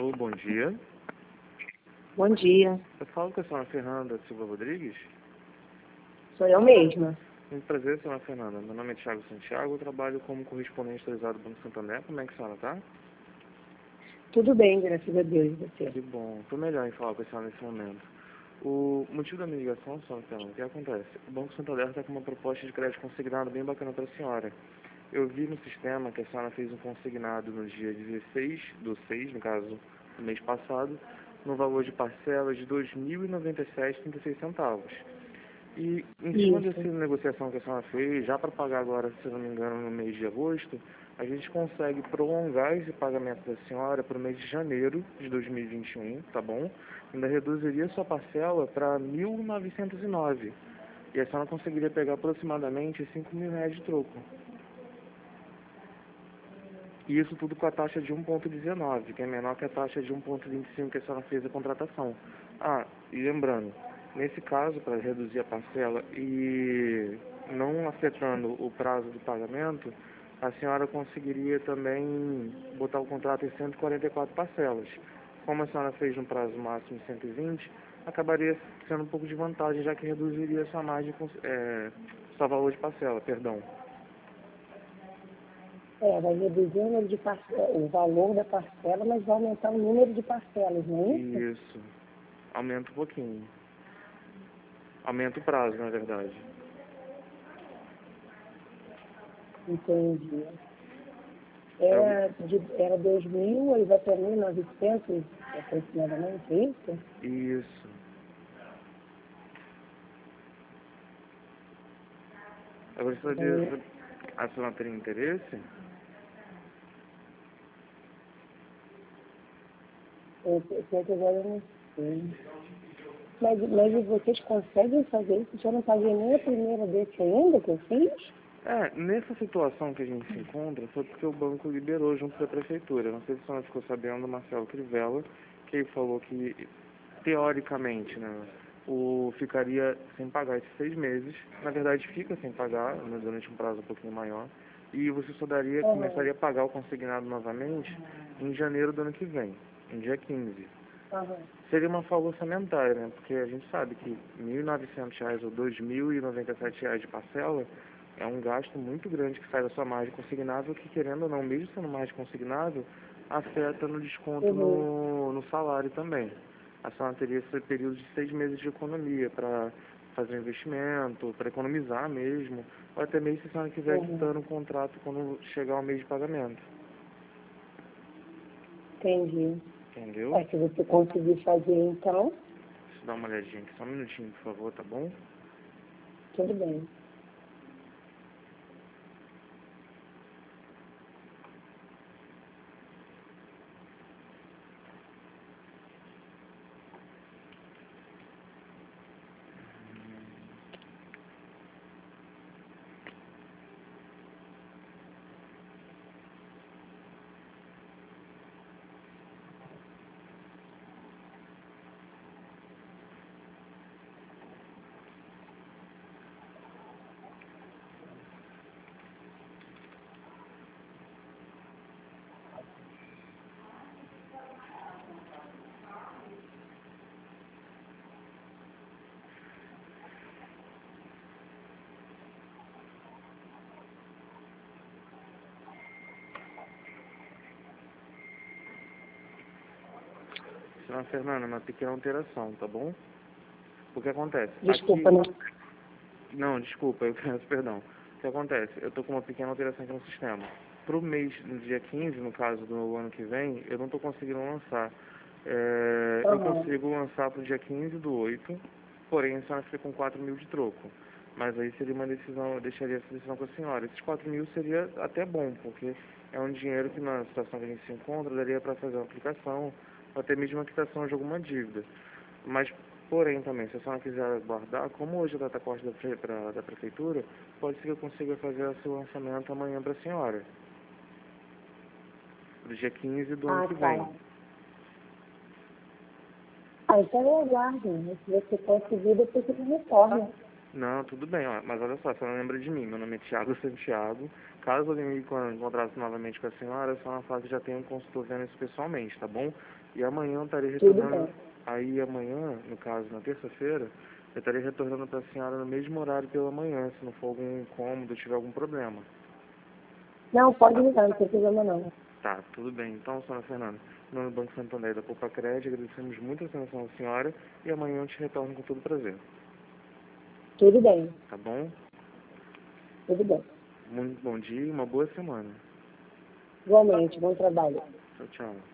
Alô, bom dia. Bom dia. Eu falo com a senhora Fernanda Silva Rodrigues. Sou eu mesma. Muito prazer, senhora Fernanda. Meu nome é Thiago Santiago, eu trabalho como correspondente autorizado do Banco Santander. Como é que a senhora tá? Tudo bem, graças a Deus, e você? Que bom. Estou melhor em falar com a senhora nesse momento. O motivo da minha ligação, senhora Fernanda, o que acontece? O Banco Santander está com uma proposta de crédito consignado bem bacana para a senhora. Eu vi no sistema que a senhora fez um consignado no dia 16/6, no caso, do mês passado, no valor de parcela de R$ 2.097,36. E em cima Isso. dessa negociação que a senhora fez, já para pagar agora, se não me engano, no mês de agosto, a gente consegue prolongar esse pagamento da senhora para o mês de janeiro de 2021, tá bom? Ainda reduziria sua parcela para R$ 1.909. E a senhora conseguiria pegar aproximadamente R$ 5.000 de troco. E isso tudo com a taxa de 1,19, que é menor que a taxa de 1,25 que a senhora fez a contratação. Ah, e lembrando, nesse caso, para reduzir a parcela e não afetando o prazo do pagamento, a senhora conseguiria também botar o contrato em 144 parcelas. Como a senhora fez no prazo máximo 120, acabaria sendo um pouco de vantagem, já que reduziria sua margem, seu valor de parcela, perdão. Vai reduzir o número de o valor da parcela, mas vai aumentar o número de parcelas, não é isso? Isso. Aumenta um pouquinho. Aumenta o prazo, na verdade. Entendi. Era 2.000, ele vai para 1.900 aproximadamente, é isso? Isso. Eu gostaria de... A senhora teria interesse? Eu sei que agora eu não sei. Mas vocês conseguem fazer isso? Eu não paguei nem a primeira desse ainda que eu fiz? Nessa situação que a gente se encontra, foi porque o banco liberou junto da prefeitura. Não sei se a senhora ficou sabendo, Marcelo Crivella, que ele falou que, teoricamente, né, ficaria sem pagar esses 6 meses. Na verdade, fica sem pagar, né, durante um prazo um pouquinho maior. E você só começaria a pagar o consignado novamente em janeiro do ano que vem, em dia 15. Seria uma folga orçamentária, né? Porque a gente sabe que R$ 1.900 ou R$ 2.097 de parcela é um gasto muito grande que sai da sua margem consignável, que, querendo ou não, mesmo sendo margem consignável, afeta no desconto no salário também. A senhora teria esse período de 6 meses de economia para fazer investimento, para economizar mesmo, ou até mesmo se a senhora quiser quitando o contrato quando chegar o mês de pagamento. Entendi. Entendeu? Se você conseguir fazer, então, Deixa eu dar uma olhadinha aqui, só um minutinho, por favor, tá bom? tudo bem. Senhora Fernanda, uma pequena alteração, tá bom? O que acontece? Desculpa, aqui... não. Não, desculpa, eu peço perdão. O que acontece? Eu tô com uma pequena alteração aqui no sistema. Pro mês, no dia 15, no caso do ano que vem, eu não tô conseguindo lançar. Eu consigo lançar pro dia 15/8, porém a senhora fica com 4.000 de troco. Mas aí seria uma decisão, eu deixaria essa decisão com a senhora. Esses 4.000 seria até bom, porque é um dinheiro que na situação que a gente se encontra, daria para fazer uma aplicação, ou até mesmo uma quitação de alguma dívida. Mas, porém, também, se a senhora quiser guardar, como hoje a data corte da prefeitura, pode ser que eu consiga fazer o seu lançamento amanhã para a senhora. Do dia 15 do ano que vem. Então eu aguardo, né? Se você conseguir, depois você me retorna. Não, tudo bem, ó, mas olha só, você não lembra de mim. Meu nome é Thiago Santiago. Caso eu me encontrasse novamente com a senhora, só na fase já tenho um consultor vendo isso pessoalmente, tá bom? E amanhã eu estarei Tudo retornando. bem. Aí amanhã, no caso, na terça-feira, eu estarei retornando para a senhora no mesmo horário pela manhã, se não for algum incômodo, tiver algum problema. Não, pode ligar, não tem problema não. Tá, tudo bem. Então, senhora Fernanda, no nome do Banco Santander da Poupa Crédito, agradecemos muito a atenção da senhora e amanhã eu te retorno com todo prazer. Tudo bem, Tá bom? tudo bem. Muito bom dia e uma boa semana. Igualmente, bom trabalho. Tchau, tchau.